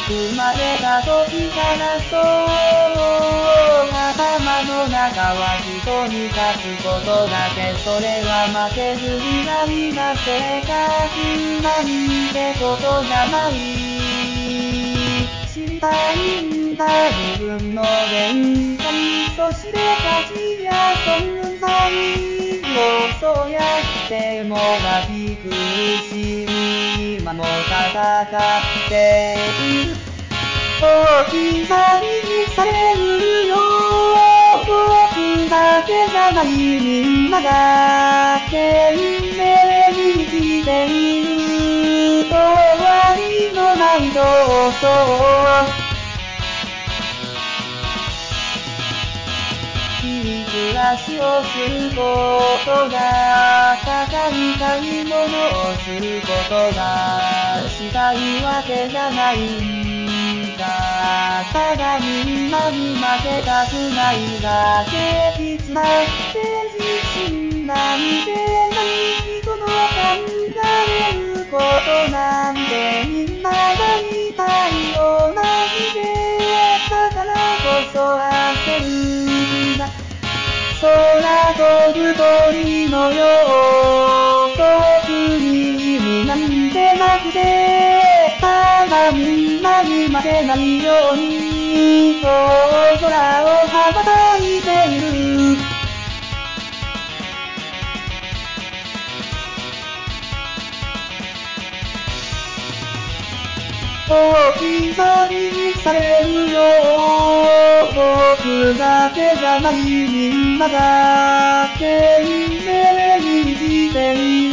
生まれた時からそう頭の中は人に勝つことだけそれは負けず嫌いな性格なんてことじゃない知りたいんだ自分の限界そして価値や存在をそうやってもがき苦しみ今も戦っている置き去りにされるよ僕だけじゃないみんなが懸命に生きている終わりのない闘争いい暮らしをすることが高い買い物をすることがしたいわけじゃないんだただみんなに負けたくないだけいつだって自信なんてない人の考えることなんてみんな大体同じでだからこそ焦るんだ空飛ぶ鳥のよう特に意味なんてなくてただみんなに負けないように大空を羽ばたいている置き去りにされるよ僕だけじゃないみんなが懸命に生きている